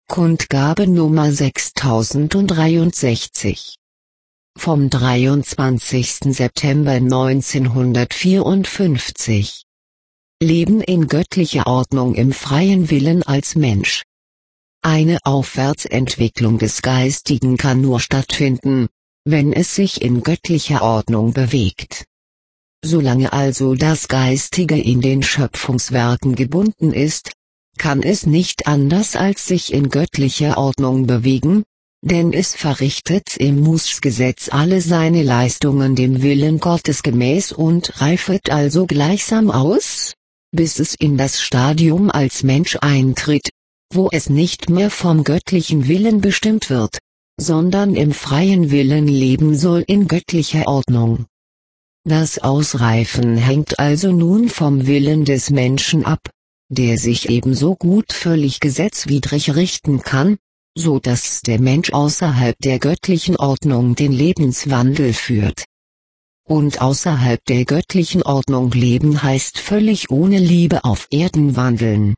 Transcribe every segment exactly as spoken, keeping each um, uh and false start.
Kundgabe Nummer sechstausenddreiundsechzig. Vom dreiundzwanzigsten September neunzehnhundertvierundfünfzig. Leben in göttlicher Ordnung im freien Willen als Mensch. Eine Aufwärtsentwicklung des Geistigen kann nur stattfinden, wenn es sich in göttlicher Ordnung bewegt. Solange also das Geistige in den Schöpfungswerken gebunden ist, kann es nicht anders als sich in göttlicher Ordnung bewegen, denn es verrichtet im Mußgesetz alle seine Leistungen dem Willen Gottes gemäß und reifet also gleichsam aus, bis es in das Stadium als Mensch eintritt, wo es nicht mehr vom göttlichen Willen bestimmt wird, sondern im freien Willen leben soll in göttlicher Ordnung. Das Ausreifen hängt also nun vom Willen des Menschen ab, der sich ebenso gut völlig gesetzwidrig richten kann, so dass der Mensch außerhalb der göttlichen Ordnung den Lebenswandel führt. Und außerhalb der göttlichen Ordnung leben heißt völlig ohne Liebe auf Erden wandeln.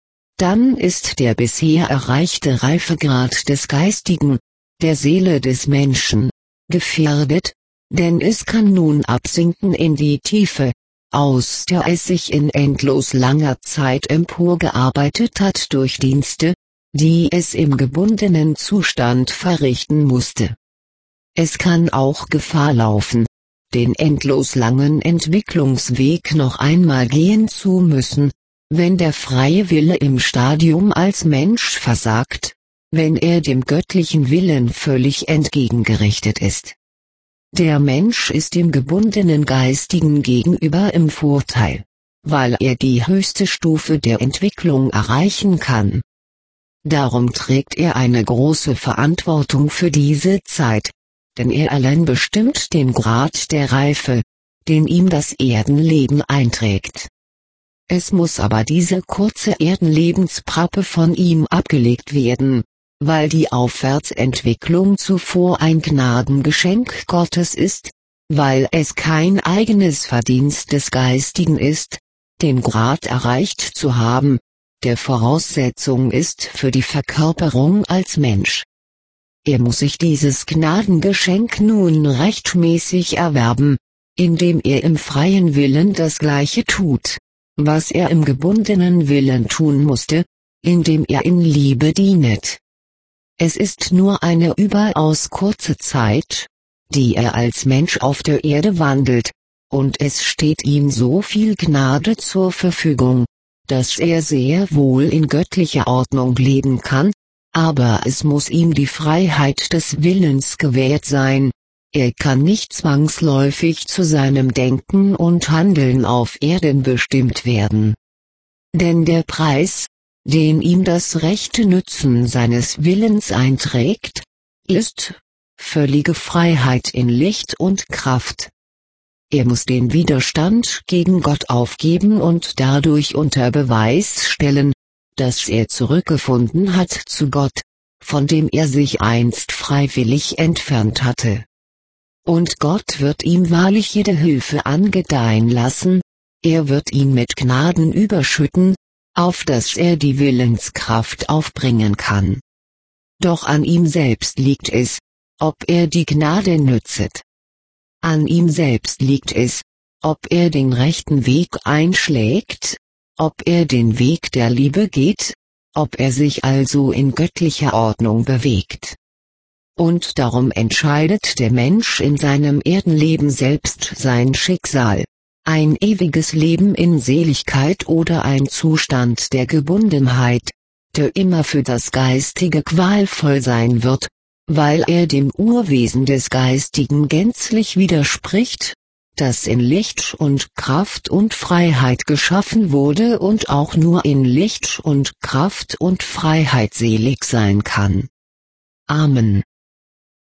Dann ist der bisher erreichte Reifegrad des Geistigen, der Seele des Menschen, gefährdet, denn es kann nun absinken in die Tiefe, aus der es sich in endlos langer Zeit emporgearbeitet hat durch Dienste, die es im gebundenen Zustand verrichten musste. Es kann auch Gefahr laufen, den endlos langen Entwicklungsweg noch einmal gehen zu müssen, wenn der freie Wille im Stadium als Mensch versagt, wenn er dem göttlichen Willen völlig entgegengerichtet ist. Der Mensch ist dem gebundenen Geistigen gegenüber im Vorteil, weil er die höchste Stufe der Entwicklung erreichen kann. Darum trägt er eine große Verantwortung für diese Zeit, denn er allein bestimmt den Grad der Reife, den ihm das Erdenleben einträgt. Es muss aber diese kurze Erdenlebensprappe von ihm abgelegt werden, weil die Aufwärtsentwicklung zuvor ein Gnadengeschenk Gottes ist, weil es kein eigenes Verdienst des Geistigen ist, den Grad erreicht zu haben, der Voraussetzung ist für die Verkörperung als Mensch. Er muss sich dieses Gnadengeschenk nun rechtmäßig erwerben, indem er im freien Willen das Gleiche tut, was er im gebundenen Willen tun musste, indem er in Liebe dienet. Es ist nur eine überaus kurze Zeit, die er als Mensch auf der Erde wandelt, und es steht ihm so viel Gnade zur Verfügung, dass er sehr wohl in göttlicher Ordnung leben kann, aber es muss ihm die Freiheit des Willens gewährt sein, er kann nicht zwangsläufig zu seinem Denken und Handeln auf Erden bestimmt werden. Denn der Preis, den ihm das rechte Nützen seines Willens einträgt, ist völlige Freiheit in Licht und Kraft. Er muss den Widerstand gegen Gott aufgeben und dadurch unter Beweis stellen, dass er zurückgefunden hat zu Gott, von dem er sich einst freiwillig entfernt hatte. Und Gott wird ihm wahrlich jede Hilfe angedeihen lassen, er wird ihn mit Gnaden überschütten, auf dass er die Willenskraft aufbringen kann. Doch an ihm selbst liegt es, ob er die Gnade nützet. An ihm selbst liegt es, ob er den rechten Weg einschlägt, ob er den Weg der Liebe geht, ob er sich also in göttlicher Ordnung bewegt. Und darum entscheidet der Mensch in seinem Erdenleben selbst sein Schicksal. Ein ewiges Leben in Seligkeit oder ein Zustand der Gebundenheit, der immer für das Geistige qualvoll sein wird, weil er dem Urwesen des Geistigen gänzlich widerspricht, das in Licht und Kraft und Freiheit geschaffen wurde und auch nur in Licht und Kraft und Freiheit selig sein kann. Amen.